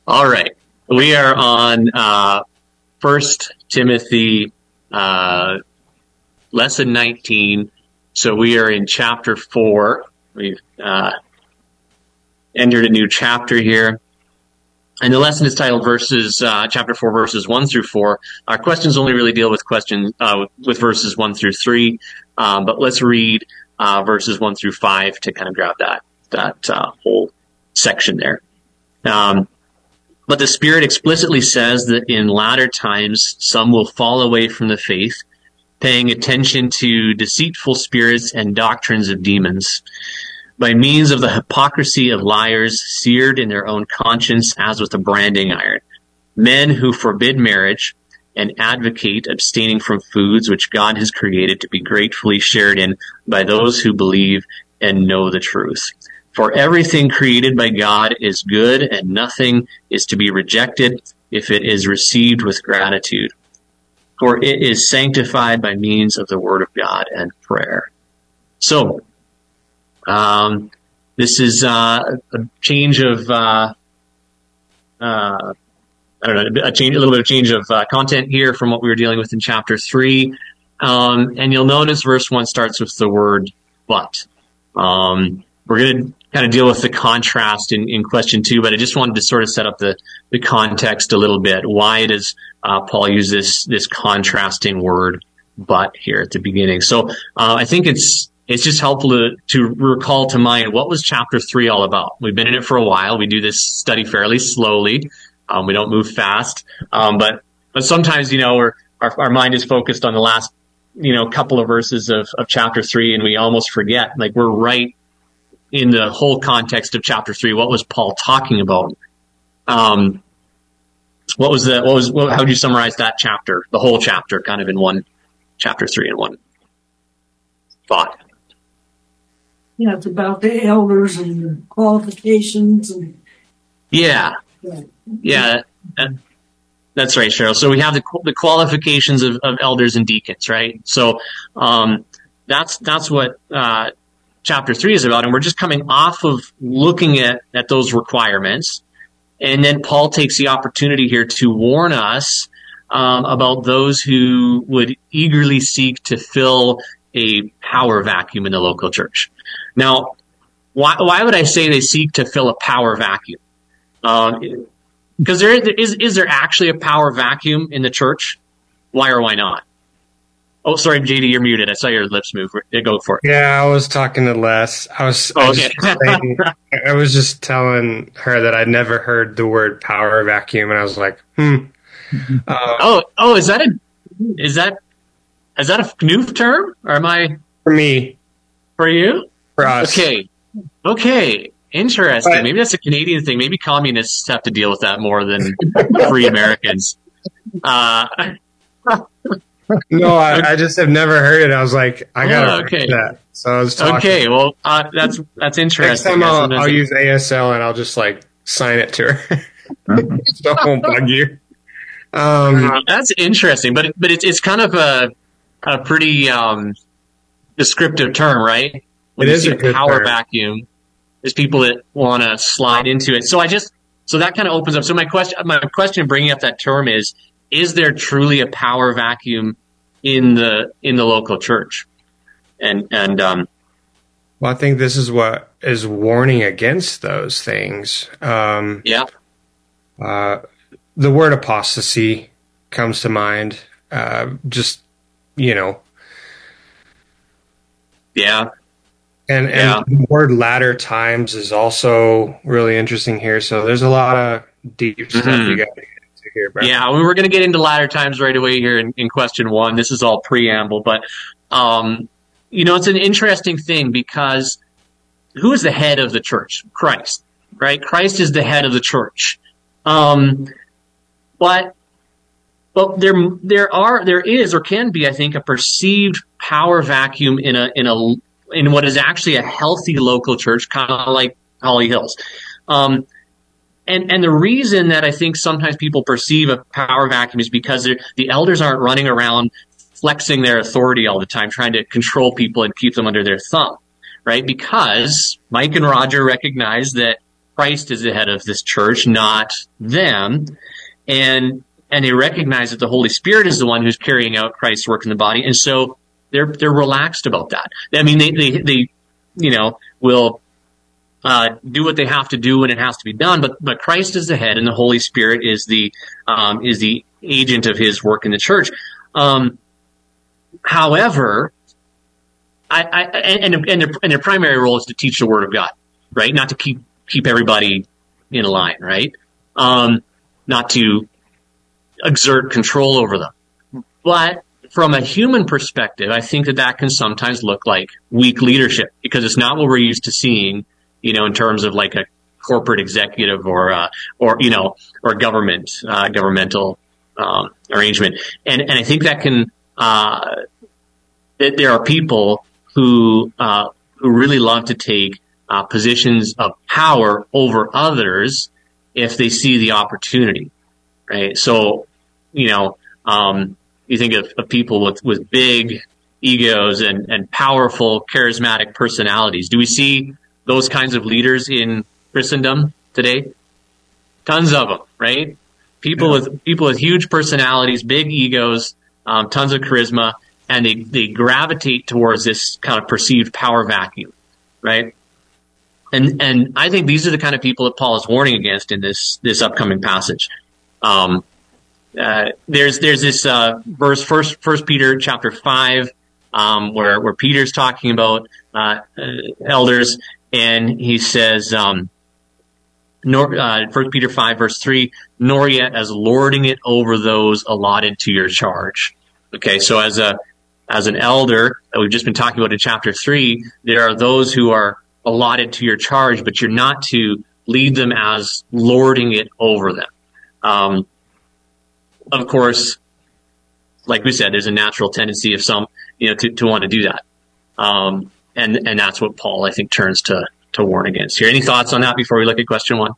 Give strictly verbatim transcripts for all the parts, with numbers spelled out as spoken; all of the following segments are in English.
All right. We are on uh, First Timothy, uh, lesson nineteen. So we are in chapter four. We've uh, entered a new chapter here. And the lesson is titled verses, uh, chapter four, verses one through four. Our questions only really deal with questions, uh, with verses one through three. Um, but let's read, uh, verses one through five to kind of grab that, that, uh, whole section there. Um, but the Spirit explicitly says that in latter times, some will fall away from the faith, paying attention to deceitful spirits and doctrines of demons, by means of the hypocrisy of liars, seared in their own conscience as with a branding iron, men who forbid marriage and advocate abstaining from foods which God has created to be gratefully shared in by those who believe and know the truth. For everything created by God is good, and nothing is to be rejected if it is received with gratitude. For it is sanctified by means of the word of God and prayer. So, Um, this is uh, a change of, uh, uh, I don't know, a change, a little bit of change of uh, content here from what we were dealing with in chapter three. Um, and you'll notice verse one starts with the word "but." Um, we're going to kind of deal with the contrast in, in question two, but I just wanted to sort of set up the, the context a little bit. Why does uh, Paul use this this contrasting word "but" here at the beginning? So uh, I think it's It's just helpful to, to recall to mind what was chapter three all about. We've been in it for a while. We do this study fairly slowly. Um, we don't move fast. Um, but, but sometimes, you know, we're, our, our mind is focused on the last, you know, couple of verses of, of chapter three, and we almost forget, like, we're right in the whole context of chapter three. What was Paul talking about? Um, what was the, what was, what, how would you summarize that chapter, the whole chapter, kind of in one, chapter three in one thought? Yeah, it's about the elders and the qualifications and yeah, yeah, that's right, Cheryl. So we have the the qualifications of, of elders and deacons, right? So um, that's that's what uh, chapter three is about, and we're just coming off of looking at at those requirements, and then Paul takes the opportunity here to warn us um, about those who would eagerly seek to fill a power vacuum in the local church. Now, why, why would I say they seek to fill a power vacuum? Um, because there is, is there actually a power vacuum in the church? Why or why not? Oh, sorry, J D, you're muted. I saw your lips move. Go for it. Yeah, I was talking to Les. I was, oh, I, okay. was saying, I was just telling her that I'd never heard the word power vacuum, and I was like, hmm. Uh, oh, oh, is that a, is that, is that a new term? Or am I? For me. For you? For us. Okay. Okay. Interesting. But, Maybe that's a Canadian thing. Maybe communists have to deal with that more than free Americans. Uh, no, I, I just have never heard it. I was like, I gotta oh, okay. that. So I was talking. Okay. Well, uh, that's that's interesting. Next time I'll, I'll use A S L and I'll just like sign it to her. So I won't bug you. Um, uh, that's interesting, but but it's it's kind of a a pretty um, descriptive term, right? When it you is see a good power term. vacuum. There's people that want to slide into it. So I just so that kind of opens up. So my question, my question, bringing up that term is: is there truly a power vacuum in the in the local church? And and um, well, I think this is what is warning against those things. Um, yeah. Uh, the word apostasy comes to mind. Uh, just you know. Yeah. And, yeah. and the word latter times is also really interesting here. So there's a lot of deep stuff mm-hmm. you got to get into here, bro. Yeah, we we're going to get into latter times right away here in, in question one. This is all preamble, but um, you know, it's an interesting thing because who is the head of the church? Christ, right? Christ is the head of the church. Um, but but there there are there is or can be, I think, a perceived power vacuum in a in a in what is actually a healthy local church, kind of like Holly Hills. Um, and, and the reason that I think sometimes people perceive a power vacuum is because the elders aren't running around flexing their authority all the time, trying to control people and keep them under their thumb, right? Because Mike and Roger recognize that Christ is the head of this church, not them. And, and they recognize that the Holy Spirit is the one who's carrying out Christ's work in the body. And so they're, they're relaxed about that. I mean, they, they, they, you know, will, uh, do what they have to do when it has to be done. But, but Christ is the head and the Holy Spirit is the, um, is the agent of his work in the church. Um, however, I, I, and, and, their, and their primary role is to teach the Word of God, right? Not to keep, keep everybody in a line, right? Um, not to exert control over them. But from a human perspective, I think that that can sometimes look like weak leadership because it's not what we're used to seeing, you know, in terms of like a corporate executive or, uh, or, you know, or government, uh, governmental, um, arrangement. And, and I think that can, uh, that there are people who, uh, who really love to take, uh, positions of power over others if they see the opportunity, right? So, you know, um, you think of, of people with, with big egos and, and powerful, charismatic personalities. Do we see those kinds of leaders in Christendom today? Tons of them, right? People yeah. with, people with huge personalities, big egos, um, tons of charisma, and they, they gravitate towards this kind of perceived power vacuum, right? And, and I think these are the kind of people that Paul is warning against in this, this upcoming passage. Um, uh, there's, there's this, uh, verse, first, first Peter chapter five, um, where, where Peter's talking about, uh, uh elders, and he says, um, nor, uh, First Peter five verse three, nor yet as lording it over those allotted to your charge. Okay. So as a, as an elder that we've just been talking about in chapter three, there are those who are allotted to your charge, but you're not to lead them as lording it over them. Um, of course, like we said, there's a natural tendency of some, you know, to, to want to do that. Um, and, and that's what Paul, I think, turns to, to warn against here. Any thoughts on that before we look at question one?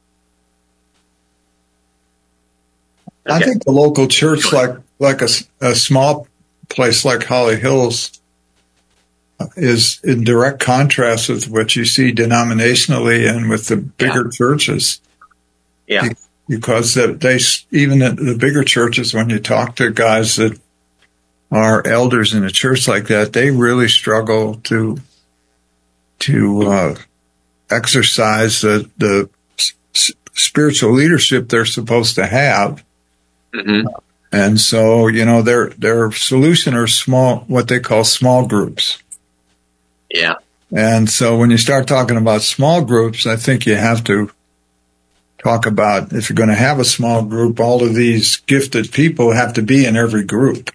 Okay. I think the local church, like, like a, a small place like Holly Hills, is in direct contrast with what you see denominationally and with the bigger yeah. churches. Yeah. Because they, even the bigger churches, when you talk to guys that are elders in a church like that, they really struggle to, to, uh, exercise the, the s- spiritual leadership they're supposed to have. Mm-hmm. And so, you know, their, their solution are small, what they call small groups. Yeah. And so when you start talking about small groups, I think you have to talk about, if you're going to have a small group, all of these gifted people have to be in every group.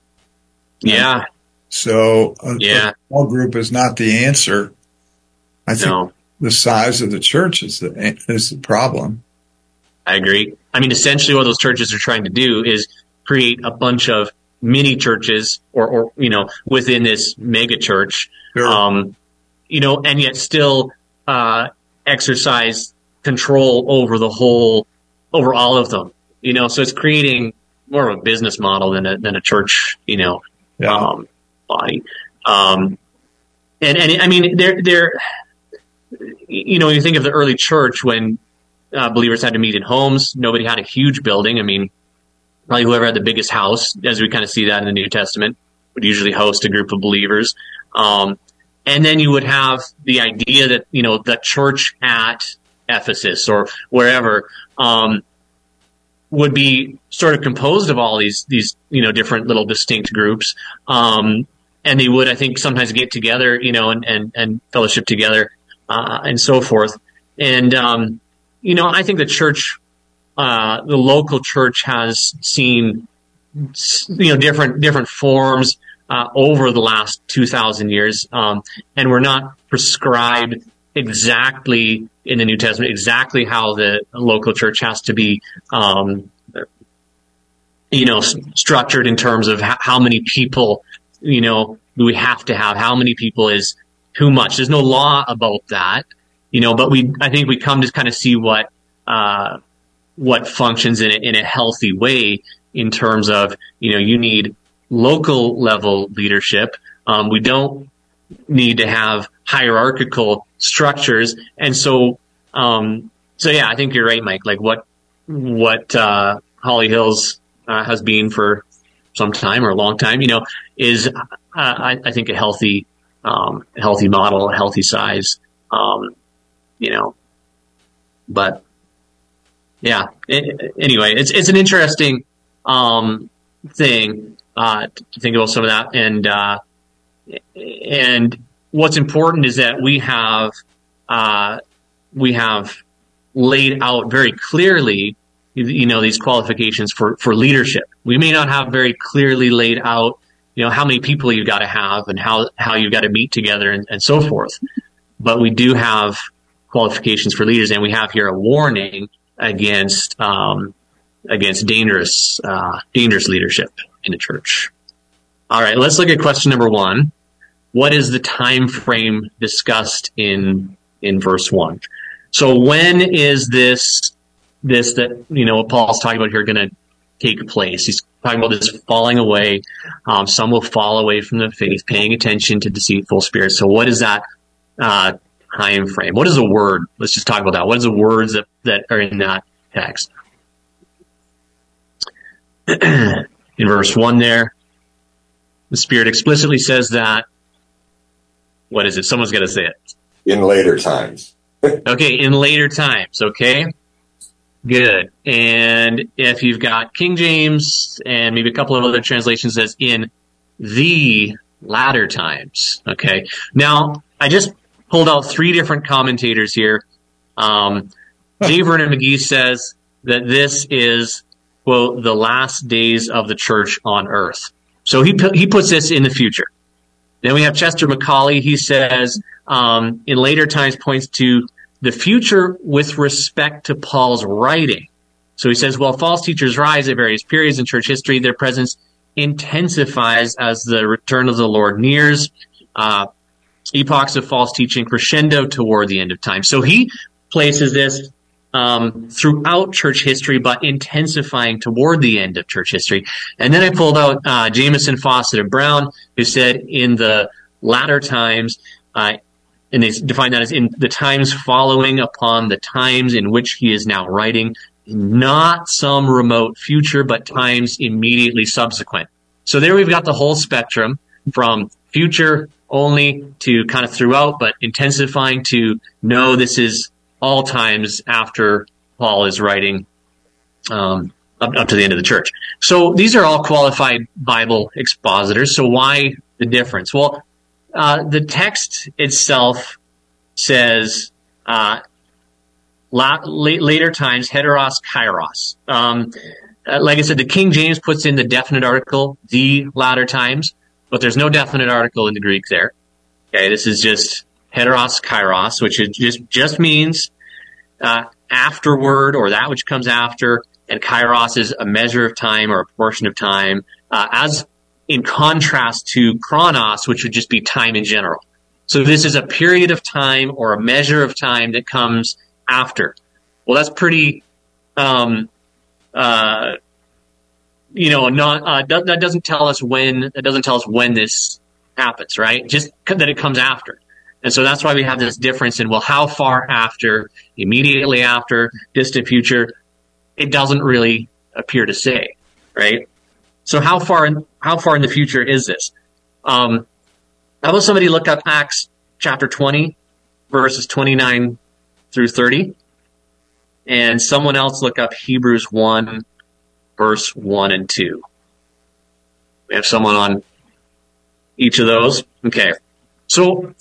Yeah. So a, yeah. a small group is not the answer. I think no. the size of the church is the, is the problem. I agree. I mean, essentially what those churches are trying to do is create a bunch of mini churches or, or, you know, within this mega church. Sure. Um, you know, and yet still, uh, exercise control over the whole, over all of them, you know, so it's creating more of a business model than a, than a church, you know, yeah. um, body. Um, and, and I mean, they're, they're, you know, you think of the early church when, uh, believers had to meet in homes, nobody had a huge building. I mean, probably whoever had the biggest house, as we kind of see that in the New Testament, would usually host a group of believers. Um, and then you would have the idea that, you know, the church at Ephesus or wherever, um, would be sort of composed of all these, these, you know, different little distinct groups. Um, and they would, I think, sometimes get together, you know, and, and, and fellowship together, uh, and so forth. And, um, you know, I think the church, uh, the local church has seen, you know, different, different forms, uh, over the last two thousand years. Um, and we're not prescribed exactly in the New Testament, exactly how the local church has to be, um, you know, structured in terms of how, how many people, you know, do we have to have? How many people is too much? There's no law about that, you know, but we, I think we come to kind of see what, uh, what functions in a, in a healthy way in terms of, you know, you need local level leadership. Um, we don't need to have hierarchical structures. And so, um, so yeah, I think you're right, Mike. Like what what uh, Holly Hills uh, has been for some time or a long time, you know, is uh, I, I think a healthy um, healthy model, a healthy size, um, you know. But yeah, it, anyway, it's it's an interesting um, thing uh, to think about some of that, and uh, and what's important is that we have uh, we have laid out very clearly, you know, these qualifications for, for leadership. We may not have very clearly laid out, you know, how many people you've got to have and how, how you've got to meet together and, and so forth. But we do have qualifications for leaders, and we have here a warning against, um, against dangerous, uh, dangerous leadership in the church. All right, let's look at question number one. What is the time frame discussed in, in verse one? So when is this, this that, you know, what Paul's talking about here going to take place? He's talking about this falling away. Um, some will fall away from the faith, paying attention to deceitful spirits. So what is that, uh, time frame? What is a word? Let's just talk about that. What is the words that, that are in that text? In verse one there, the Spirit explicitly says that, what is it? Someone's got to say it. In later times. Okay, in later times, okay? Good. And if you've got King James and maybe a couple of other translations, says in the latter times, okay? Now, I just pulled out three different commentators here. Um, J. Vernon McGee says that this is, quote, the last days of the church on earth. So he he puts this in the future. Then we have Chester McCauley. He says, um, in later times points to the future with respect to Paul's writing. So he says, while false teachers rise at various periods in church history, their presence intensifies as the return of the Lord nears. Uh, epochs of false teaching crescendo toward the end of time. So he places this um, throughout church history, but intensifying toward the end of church history. And then I pulled out uh, Jameson, Fawcett, and Brown, who said in the latter times, uh, and they define that as in the times following upon the times in which he is now writing, not some remote future, but times immediately subsequent. So there we've got the whole spectrum from future only to kind of throughout, but intensifying to no, this is all times after Paul is writing um, up, up to the end of the church. So these are all qualified Bible expositors. So why the difference? Well, uh, the text itself says uh, la- la- later times, heteros, kairos. Um, uh, like I said, the King James puts in the definite article, the latter times, but there's no definite article in the Greek there. Okay, this is just heteros, kairos, which is just, just means uh, afterward or that which comes after, and kairos is a measure of time or a portion of time, uh, as in contrast to chronos, which would just be time in general. So this is a period of time or a measure of time that comes after. Well, that's pretty, um, uh, you know, not, uh, that doesn't tell us when, that doesn't tell us when this happens, right? Just that it comes after. And so that's why we have this difference in, well, how far after, immediately after, distant future, it doesn't really appear to say, right? So how far in, how far in the future is this? Um, how about somebody look up Acts chapter twenty, verses twenty-nine through thirty? And someone else look up Hebrews one, verse one and two. We have someone on each of those. Okay. So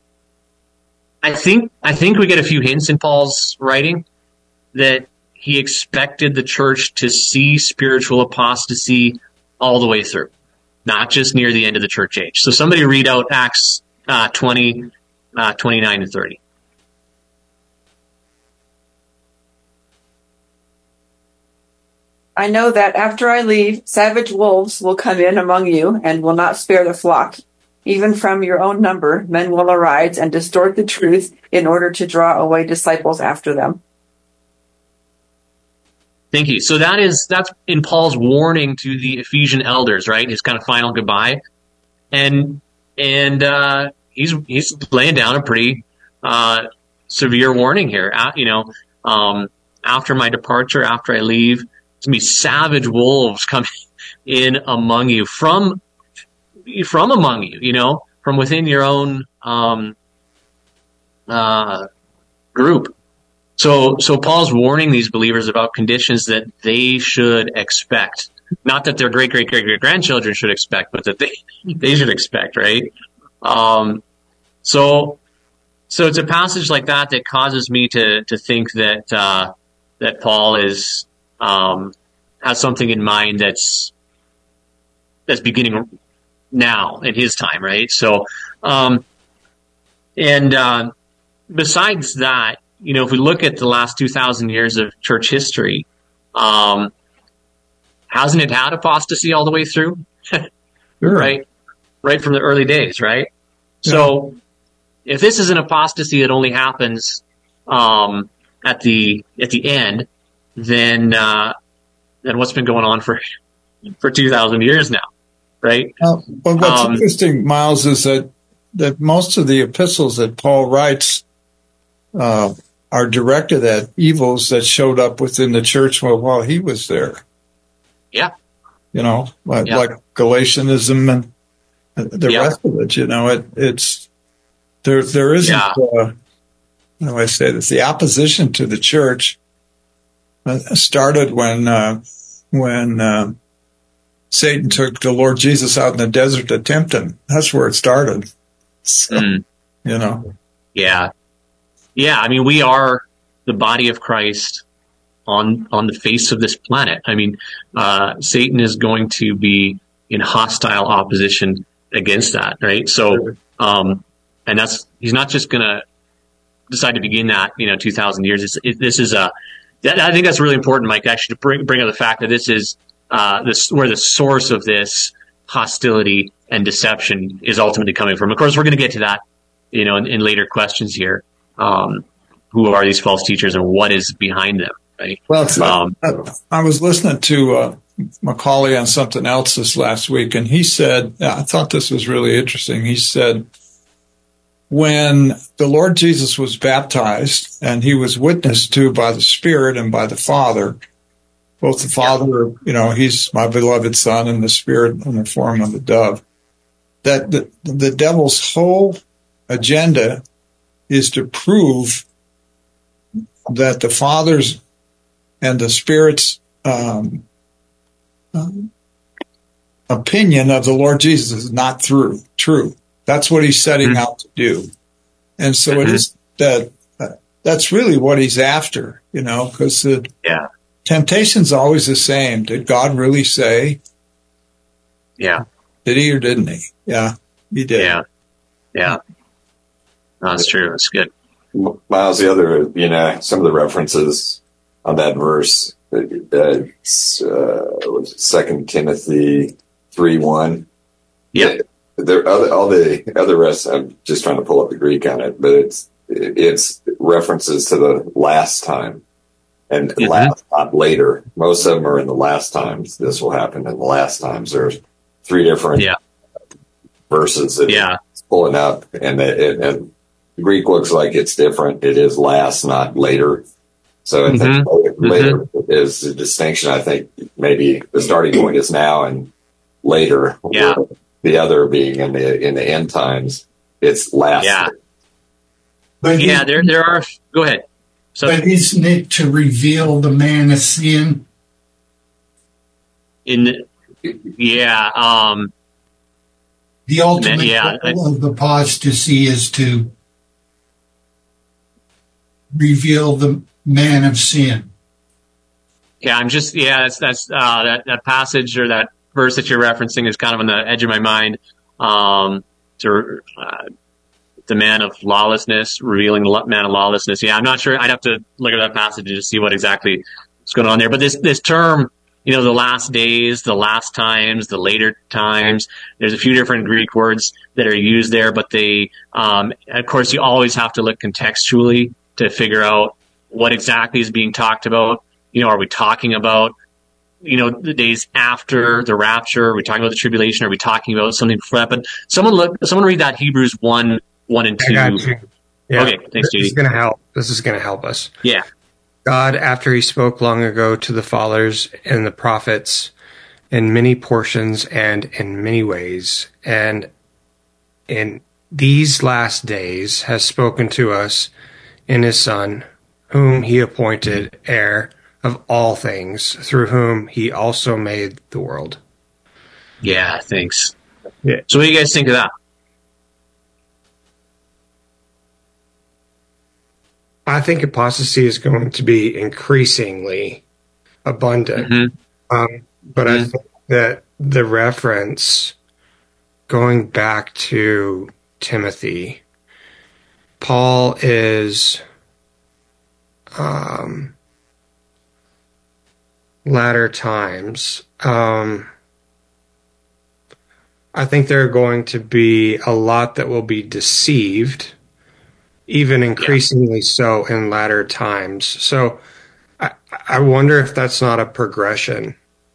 I think, I think we get a few hints in Paul's writing that he expected the church to see spiritual apostasy all the way through, not just near the end of the church age. So somebody read out Acts uh, twenty, uh, twenty-nine and thirty. I know that after I leave, savage wolves will come in among you and will not spare the flock. Even from your own number, men will arise and distort the truth in order to draw away disciples after them. Thank you. So that is, that's in Paul's warning to the Ephesian elders, right? His kind of final goodbye. And, and, uh, he's, he's laying down a pretty, uh, severe warning here. Uh, you know, um, after my departure, after I leave, it's going to be savage wolves coming in among you from, from among you, you know, from within your own, um, uh, group. So, so Paul's warning these believers about conditions that they should expect. Not that their great, great, great, great grandchildren should expect, but that they, they should expect, right? Um, so, so it's a passage like that that causes me to, to think that, uh, that Paul is, um, has something in mind that's, that's beginning now in his time, right? So, um, and, uh, besides that, you know, if we look at the last two thousand years of church history, um, hasn't it had apostasy all the way through? Sure. Right? Right from the early days, right? Yeah. So if this is an apostasy that only happens, um, at the, at the end, then, uh, then what's been going on for, for two thousand years now, right? Uh, but what's um, interesting, Miles, is that, that most of the epistles that Paul writes, uh, are directed at evils that showed up within the church while, while he was there. Yeah. You know, like, yeah. like Galatianism and the yeah. rest of it, you know, it, it's, there, there isn't, yeah. uh, how do I say this? The opposition to the church uh, started when, uh, when, uh, Satan took the Lord Jesus out in the desert to tempt him. That's where it started. So, mm. you know. Yeah. Yeah, I mean, we are the body of Christ on on the face of this planet. I mean, uh, Satan is going to be in hostile opposition against that, right? So, um, and that's, he's not just going to decide to begin that, you know, two thousand years. It's, it, this is a, that, I think that's really important, Mike, actually, to bring, bring up the fact that this is, uh, this, where the source of this hostility and deception is ultimately coming from. Of course, we're going to get to that, you know, in, in later questions here. Um, who are these false teachers and what is behind them, right? Well, um, I, I was listening to uh, Macaulay on something else this last week, and he said, I thought this was really interesting. He said, when the Lord Jesus was baptized and he was witnessed to by the Spirit and by the Father, both the Father, you know, he's my beloved Son, and the Spirit in the form of a dove, that the, the devil's whole agenda is to prove that the Father's and the Spirit's um, um, opinion of the Lord Jesus is not through, true. That's what he's setting mm-hmm. out to do. And so mm-hmm. it is that uh, that's really what he's after, you know, because the yeah. temptation's always the same. Did God really say? Yeah. Did he or didn't he? Yeah, he did. Yeah. Yeah. No, that's true. That's good. Miles, the other, you know, some of the references on that verse, uh, uh, Second Timothy three one. Yeah. There, other, all the other rest, I'm just trying to pull up the Greek on it, but it's, it's references to the last time and mm-hmm. last, not later. Most of them are in the last times. This will happen in the last times. There's three different yeah. verses that yeah. it's pulling up, and it, and Greek looks like it's different. It is last, not later. So I think mm-hmm. later mm-hmm. is the distinction. I think maybe the starting point is now, and later, yeah. the other being in the in the end times, it's last. Yeah, but yeah. There, there are. Go ahead. So, but isn't it to reveal the man of sin? In, yeah. Um, the ultimate yeah, goal of the apostasy is to reveal the man of sin. Yeah, I'm just, yeah, that's, that's, uh, that, that passage or that verse that you're referencing is kind of on the edge of my mind. Um, to, uh, the man of lawlessness, revealing the man of lawlessness. Yeah, I'm not sure. I'd have to look at that passage to see what exactly is going on there. But this, this term, you know, the last days, the last times, the later times, there's a few different Greek words that are used there, but they, um, of course, you always have to look contextually to figure out what exactly is being talked about. You know, are we talking about, you know, the days after the rapture? Are we talking about the tribulation? Are we talking about something before that? But someone look, someone read that Hebrews one, one and two. I got you. Yeah. Okay, thanks, This is going to help. This is going to help us. Yeah. God, after he spoke long ago to the fathers and the prophets in many portions and in many ways, and in these last days has spoken to us in his Son, whom he appointed heir of all things, through whom he also made the world. Yeah, thanks. Yeah. So what do you guys think of that? I think apostasy is going to be increasingly abundant. Mm-hmm. Um, but mm-hmm. I think that the reference going back to Timothy, Paul is um, latter times. Um, I think there are going to be a lot that will be deceived, even increasingly yeah. so in latter times. So I, I wonder if that's not a progression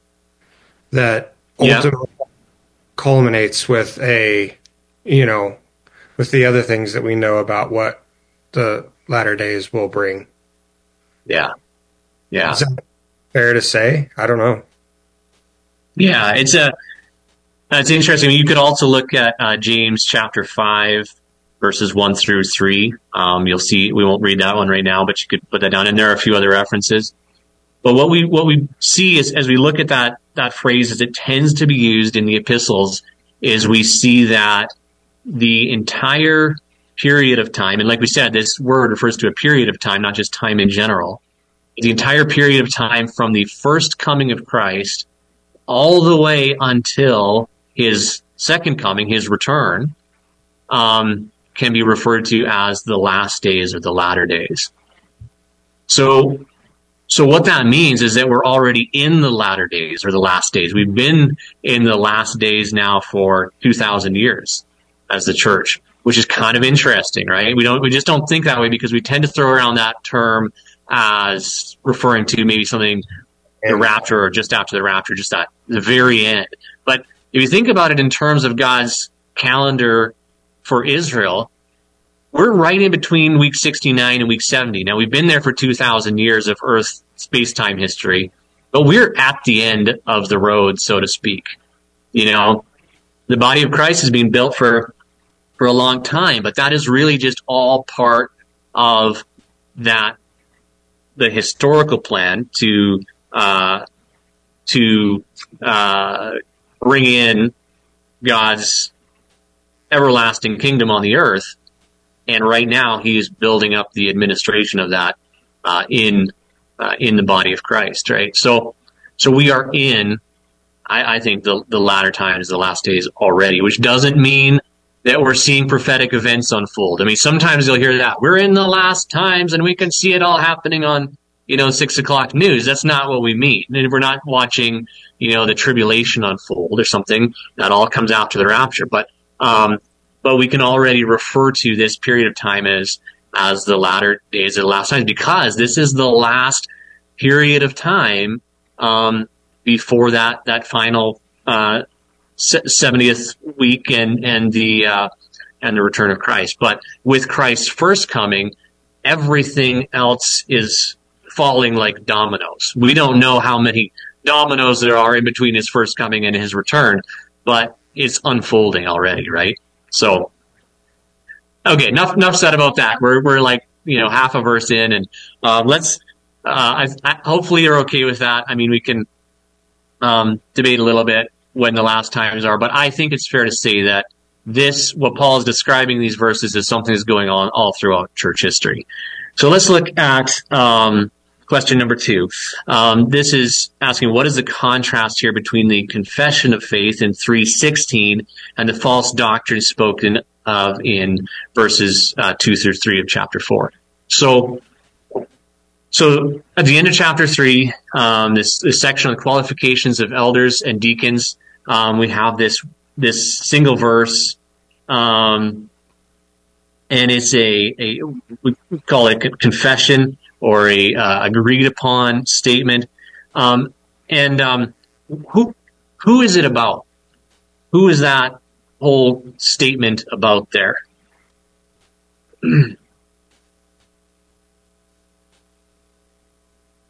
that ultimately yeah. culminates with a, you know, with the other things that we know about what the latter days will bring. Yeah. Yeah. Is that fair to say? I don't know. Yeah, it's a, it's interesting. You could also look at uh, James chapter five, verses one through three. Um, you'll see, we won't read that one right now, but you could put that down. And there are a few other references. But what we, what we see is, as we look at that, that phrase, as it tends to be used in the epistles, is we see that the entire period of time, and like we said, this word refers to a period of time, not just time in general. The entire period of time from the first coming of Christ all the way until his second coming, his return, um, can be referred to as the last days or the latter days. So, so what that means is that we're already in the latter days or the last days. We've been in the last days now for two thousand years as the church, which is kind of interesting, right? We don't, we just don't think that way because we tend to throw around that term as referring to maybe something, the rapture or just after the rapture, just at the very end. But if you think about it in terms of God's calendar for Israel, we're right in between week sixty-nine and week seventy. Now, we've been there for two thousand years of Earth space-time history, but we're at the end of the road, so to speak. You know, the body of Christ has been built for, for a long time, but that is really just all part of that, the historical plan to, uh, to, uh, bring in God's everlasting kingdom on the earth. And right now he is building up the administration of that, uh, in, uh, in the body of Christ, right? So, so we are in, I, I think the, the latter times, the last days already, which doesn't mean that we're seeing prophetic events unfold. I mean, sometimes you'll hear that we're in the last times and we can see it all happening on, you know, six o'clock news. That's not what we mean. And we're not watching, you know, the tribulation unfold or something. That all comes after the rapture. But, um, but we can already refer to this period of time as, as the latter days or the last times, because this is the last period of time, um, before that, that final, uh, seventieth week and, and the, uh, and the return of Christ. But with Christ's first coming, everything else is falling like dominoes. We don't know how many dominoes there are in between his first coming and his return, but it's unfolding already, right? So, okay, enough, enough said about that. We're, we're like, you know, half a verse in, and, uh, let's, uh, I, I, hopefully you're okay with that. I mean, we can, um, debate a little bit when the last times are, but I think it's fair to say that this, what Paul is describing these verses, is something that's going on all throughout church history. So let's look at, um, question number two. Um, this is asking, what is the contrast here between the confession of faith in three sixteen and the false doctrine spoken of in verses uh, two through three of chapter four? So, so at the end of chapter three, um, this, this section on the qualifications of elders and deacons, um, we have this this single verse, um, and it's a, a we call it a confession or a uh, agreed upon statement. Um, and um, who who is it about? Who is that whole statement about there?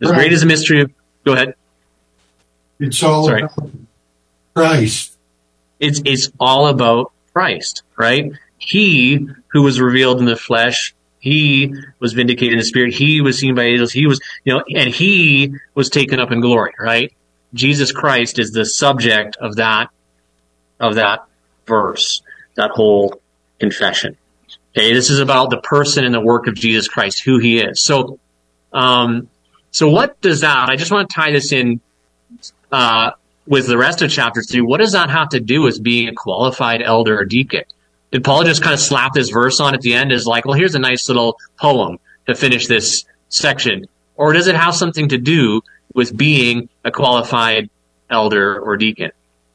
As Right. great as the mystery of, go ahead. It's all Sorry. about Christ. It's, it's all about Christ, right? He who was revealed in the flesh, he was vindicated in the spirit, he was seen by angels, he was, you know, and he was taken up in glory, right? Jesus Christ is the subject of that, of that verse, that whole confession. Okay, this is about the person and the work of Jesus Christ, who he is. So, um, so what does that, I just want to tie this in, uh, with the rest of chapter three. What does that have to do with being a qualified elder or deacon? Did Paul just kind of slap this verse on at the end as like, well, here's a nice little poem to finish this section? Or does it have something to do with being a qualified elder or deacon?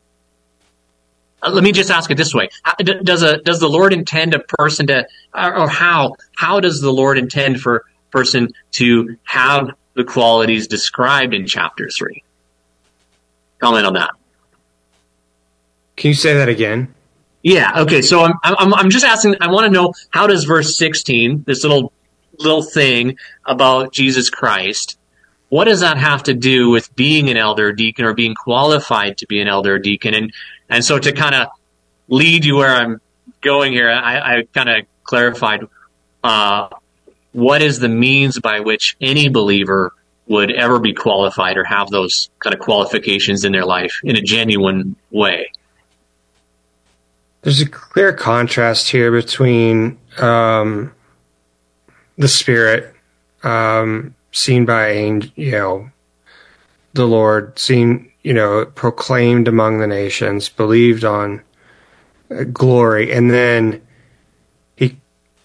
Uh, let me just ask it this way. Does a, does the Lord intend a person to, or how, how does the Lord intend for a person to have the qualities described in chapter three? Comment on that. Can you say that again? Yeah. Okay. So I'm, I'm, I'm just asking, I want to know, how does verse sixteen, this little, little thing about Jesus Christ, what does that have to do with being an elder or deacon or being qualified to be an elder or deacon? And, and so to kind of lead you where I'm going here, I, I kind of clarified, uh, what is the means by which any believer would ever be qualified or have those kind of qualifications in their life in a genuine way? There's a clear contrast here between um, the Spirit um, seen by angel, you know, the Lord seen, you know, proclaimed among the nations, believed on, uh, glory, and then he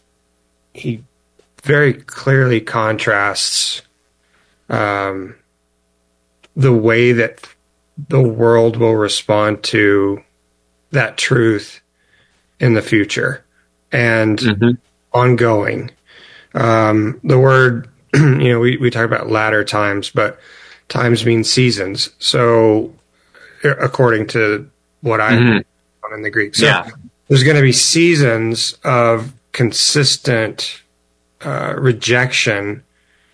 he very clearly contrasts um, the way that the world will respond to that truth in the future and mm-hmm. ongoing. Um, the word, you know, we, we talk about latter times, but times means seasons. So according to what I mm-hmm. in the Greek, so yeah. there's going to be seasons of consistent uh, rejection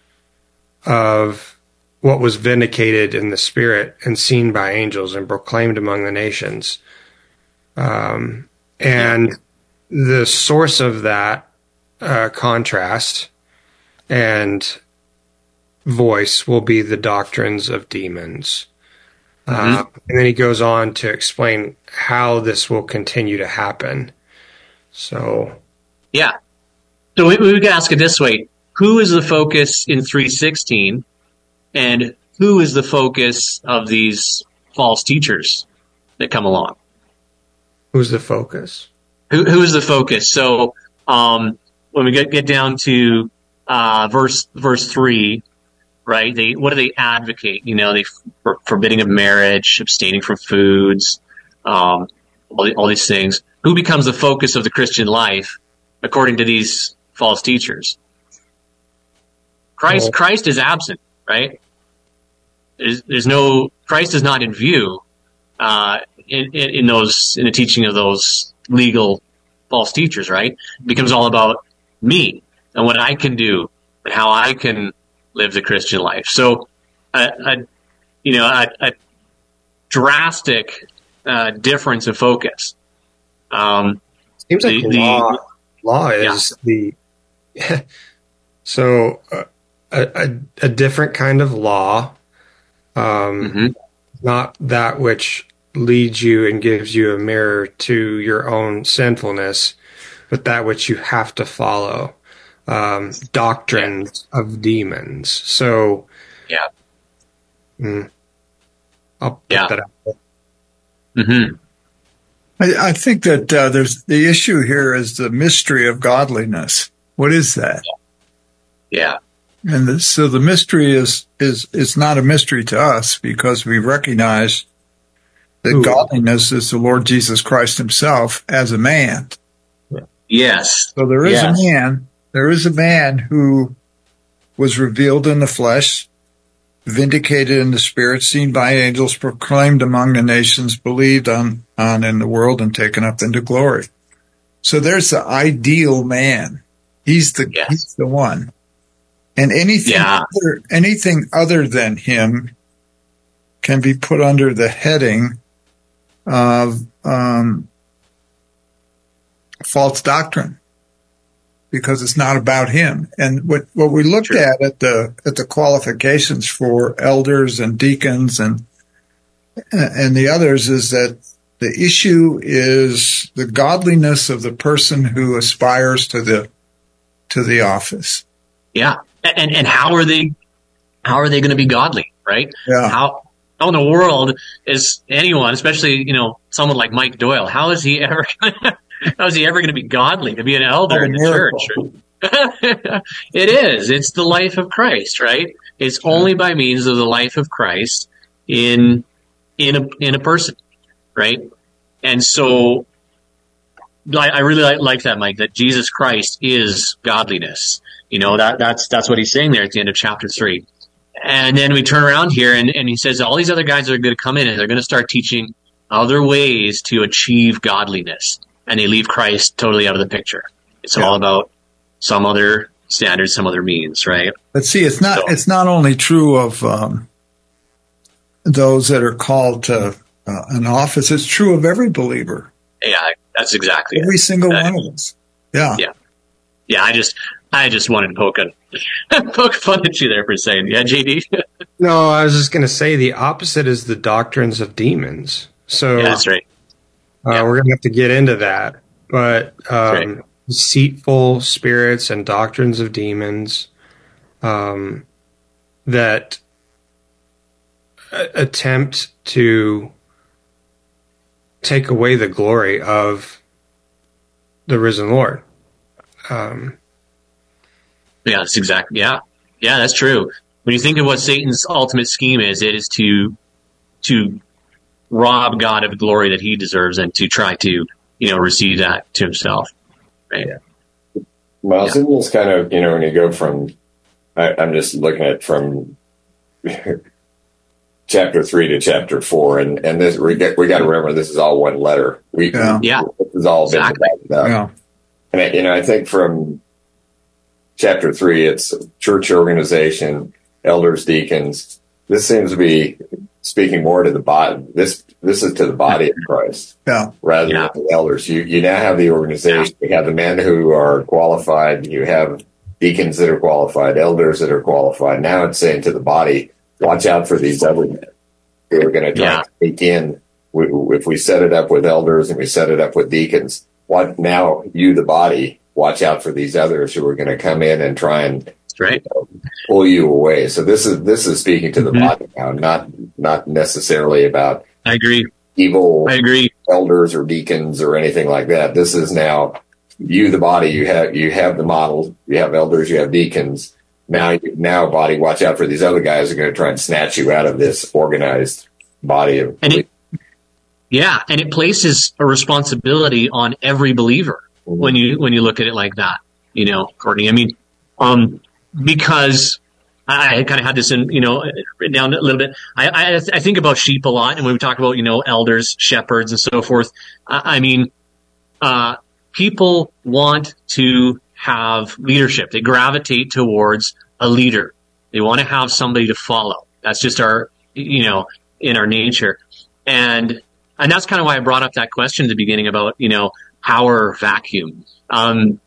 of what was vindicated in the Spirit and seen by angels and proclaimed among the nations. Um, and the source of that uh, contrast and voice will be the doctrines of demons. Mm-hmm. Uh, and then he goes on to explain how this will continue to happen. So, yeah. So we, we can ask it this way. Who is the focus in three sixteen, and who is the focus of these false teachers that come along? Who's the focus? Who, who is the focus? So, um, when we get, get down to, uh, verse, verse three, right? They, what do they advocate? You know, they for, forbidding of marriage, abstaining from foods, um, all, the, all these things. Who becomes the focus of the Christian life according to these false teachers? Christ, Christ is absent, right? There's, there's no, Christ is not in view, uh, in, in, in those, in the teaching of those legal false teachers, right? It becomes all about me and what I can do and how I can live the Christian life. So, a, a you know, a, a drastic, uh, difference of focus. Um, Seems like the, law, the, law is yeah. the, so, uh, a, a, a different kind of law, um, mm-hmm. not that which leads you and gives you a mirror to your own sinfulness, but that which you have to follow, um, doctrines yeah. of demons. So, yeah, mm, I'll put yeah. that out. Mm-hmm. I, I think that uh, there's the issue here is the mystery of godliness. What is that? Yeah. And the, so the mystery is, is, is not a mystery to us because we recognize that Ooh. godliness is the Lord Jesus Christ himself as a man. Yes. So there is yes. a man, there is a man who was revealed in the flesh, vindicated in the spirit, seen by angels, proclaimed among the nations, believed on, on in the world, and taken up into glory. So there's the ideal man. He's the, yes. he's the one. And anything Yeah. other, anything other than him can be put under the heading of um, false doctrine, because it's not about him. And what, what we looked Sure. at at the at the qualifications for elders and deacons and and the others is that the issue is the godliness of the person who aspires to the to the office. Yeah. And and how are they how are they going to be godly, right? Yeah. How how in the world is anyone, especially, you know, someone like Mike Doyle, how is he ever how is he ever going to be godly to be an elder What a in the miracle. church? It is. It's the life of Christ, right? It's only by means of the life of Christ in in a in a person, right? And so I, I really like, like that, Mike, that Jesus Christ is godliness. You know, that that's that's what he's saying there at the end of chapter three. And then we turn around here and, and he says all these other guys are going to come in and they're going to start teaching other ways to achieve godliness. And they leave Christ totally out of the picture. It's Yeah. all about some other standards, some other means, right? But see, it's not So- it's not only true of um, those that are called to uh, an office. It's true of every believer, Yeah, that's exactly it. every single Uh, one of us. Yeah. Yeah. Yeah, I just I just wanted to poke a poke fun at you there for saying, yeah, J D. No, I was just going to say the opposite is the doctrines of demons. So Yeah, that's right. uh, yeah. we're going to have to get into that. But um, right. deceitful spirits and doctrines of demons um, that a- attempt to take away the glory of the risen Lord. Um, Yeah, that's exactly. Yeah, yeah, that's true. When you think of what Satan's ultimate scheme is, it is to to rob God of glory that He deserves, and to try to, you know, receive that to Himself. Right? Well, Yeah. isn't this kind of, you know, when you go from, I, I'm just looking at from chapter three to chapter four, and, and this, we got, we got to remember this is all one letter. We, Yeah. Yeah. This is all been Exactly. divided up. Yeah. And, I- you know, I think from chapter three, it's church organization, elders, deacons. This seems to be speaking more to the body. This, this is to the body of Christ. Yeah. Rather Yeah. than the elders. You you now have the organization. You have the men who are qualified. You have deacons that are qualified, elders that are qualified. Now it's saying to the body, watch out for these other men who are going to try Yeah. to sneak in. We, if we set it up with elders and we set it up with deacons, what now you, the body, watch out for these others who are going to come in and try and That's right. pull you away. So this is this is speaking to the Mhm. body now, not not necessarily about I agree. evil I agree. elders or deacons or anything like that. This is now you, the body. You have you have the model. You have elders. You have deacons. Now, you, now, body, watch out for these other guys who are going to try and snatch you out of this organized body of. And it, yeah, and it places a responsibility on every believer Mhm. when you when you look at it like that. You know, Courtney. I mean, um, because I, I kind of had this in, you know, written down a little bit. I, I I think about sheep a lot, and when we talk about, you know, elders, shepherds, and so forth. I, I mean, uh, people want to have leadership. They gravitate towards a leader. They want to have somebody to follow. That's just our, you know, in our nature. And, and that's kind of why I brought up that question at the beginning about, you know, power vacuum. Um,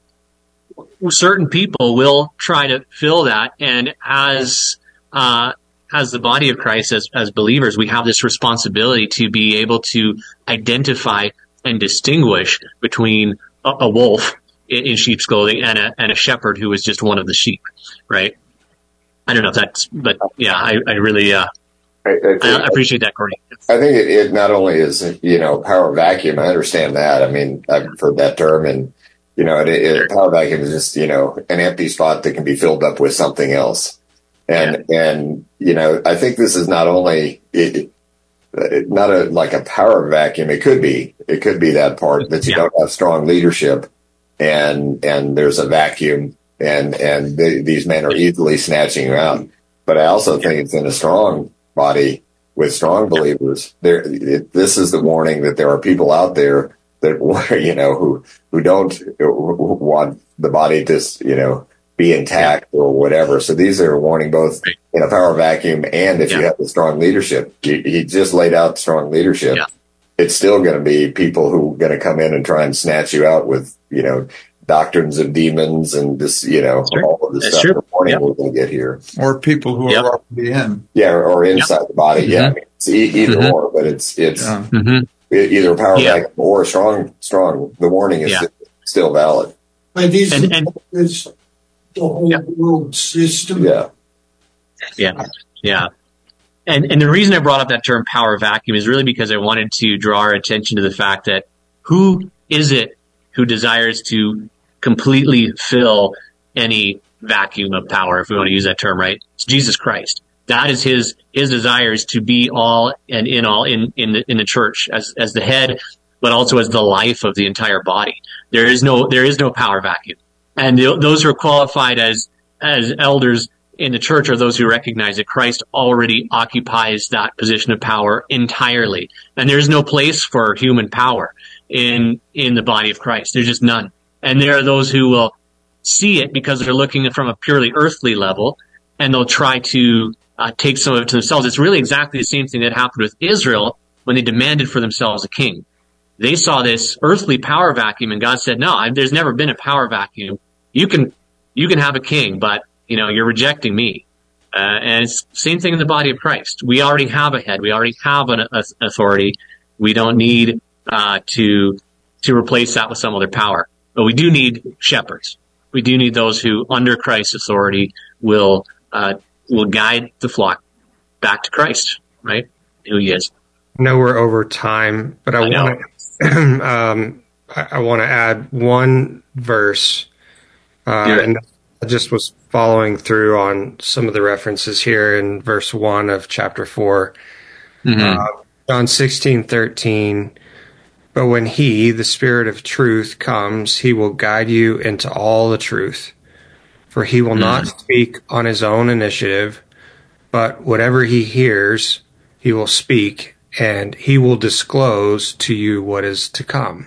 certain people will try to fill that. And as, uh, as the body of Christ, as, as believers, we have this responsibility to be able to identify and distinguish between a, a wolf in, in sheep's clothing and a, and a shepherd who is just one of the sheep, right? I don't know if that's, but yeah, I, I really, uh, I, I, think, I appreciate that, Courtney. I think it, it not only is, you know, power vacuum. I understand that. I mean, I've heard that term, and you know, it, it, power vacuum is just, you know, an empty spot that can be filled up with something else. And yeah. and you know, I think this is not only it, it, not a like a power vacuum. It could be. It could be that part that you yeah. don't have strong leadership, and and there's a vacuum, and and they, these men are easily snatching you out. But I also think it's in a strong body with strong believers. There, it, this is the warning that there are people out there that, you know, who who don't want the body to, you know, be intact or whatever. So these are warning both in a power vacuum and if Yeah. you have the strong leadership. He, he just laid out strong leadership. Yeah. It's still going to be people who are going to come in and try and snatch you out with, you know, doctrines of demons and this, you know, Sure. all of the That's stuff true. the warning Yep. we're going to get here. Or people who Yep. are already in. Yeah, or, or inside the body. Yeah, Mhm. I mean, it's e- either Mhm. or, but it's it's Yeah. Mhm. e- either a power Yeah. vacuum or a strong strong. The warning is Yeah. still valid. But these And- and- is the whole Yeah. world system. Yeah, Yeah, yeah. And and the reason I brought up that term power vacuum is really because I wanted to draw our attention to the fact that who is it who desires to completely fill any vacuum of power, if we want to use that term, right? It's Jesus Christ. That is his his desire is to be all and in all in in the, in the church as as the head, but also as the life of the entire body. There is no there is no power vacuum, and th- those who are qualified as as elders in the church are those who recognize that Christ already occupies that position of power entirely, and there's no place for human power in in the body of Christ. There's just none. And there are those who will see it because they're looking from a purely earthly level, and they'll try to uh, take some of it to themselves. It's really exactly the same thing that happened with Israel when they demanded for themselves a king. They saw this earthly power vacuum, and God said, "No, I, there's never been a power vacuum. You can you can have a king, but you know you're rejecting me." Uh, and it's the same thing in the body of Christ. We already have a head. We already have an a, authority. We don't need uh, to to replace that with some other power. But we do need shepherds. We do need those who, under Christ's authority, will uh, will guide the flock back to Christ, right? Who He is. I know we're over time, but I, I know. want to um, I, I want to add one verse, uh, Do it. and I just was following through on some of the references here in verse one of chapter four, Mhm. uh, John sixteen thirteen. But when He, the Spirit of truth, comes, He will guide you into all the truth. For He will not speak on His own initiative, but whatever He hears, He will speak, and He will disclose to you what is to come.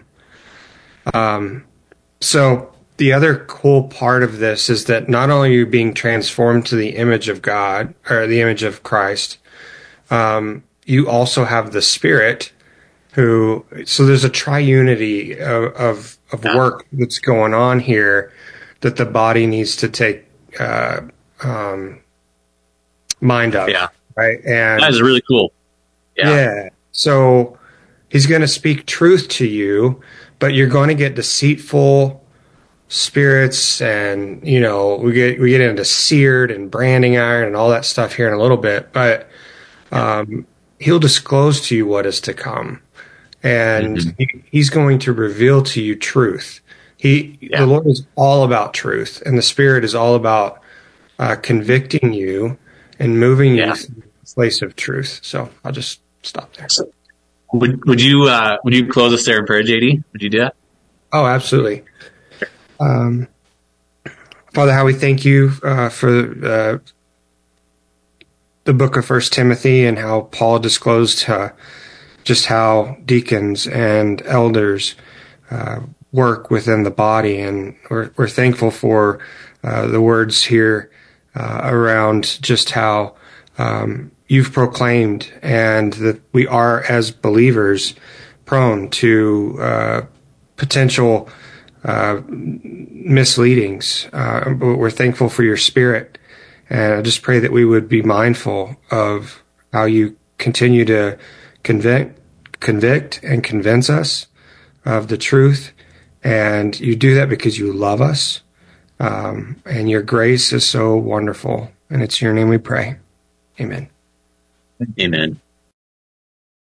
Um, so the other cool part of this is that not only are you being transformed to the image of God, or the image of Christ, um, you also have the Spirit who, so there's a triunity of, of, of work that's going on here that the body needs to take uh, um, mind of. Yeah. Right. And That is really cool. yeah. Yeah. So He's going to speak truth to you, but you're going to get deceitful spirits, and you know we get we get into seared and branding iron and all that stuff here in a little bit. But um, He'll disclose to you what is to come. And Mhm. he, He's going to reveal to you truth. He, Yeah. the Lord is all about truth, and the Spirit is all about uh, convicting you and moving Yeah. you to the place of truth. So I'll just stop there. Would would you uh, would you close us there in prayer, J D? Would you do that? Oh, absolutely. Um, Father, how we thank you uh, for uh, the book of First Timothy and how Paul disclosed uh, just how deacons and elders uh, work within the body, and we're, we're thankful for uh, the words here uh, around just how um, you've proclaimed, and that we are as believers prone to uh, potential uh, misleadings. Uh, but we're thankful for your Spirit, and I just pray that we would be mindful of how you continue to convict, convict and convince us of the truth. And you do that because you love us. Um, and your grace is so wonderful. And it's in your name we pray. Amen. Amen.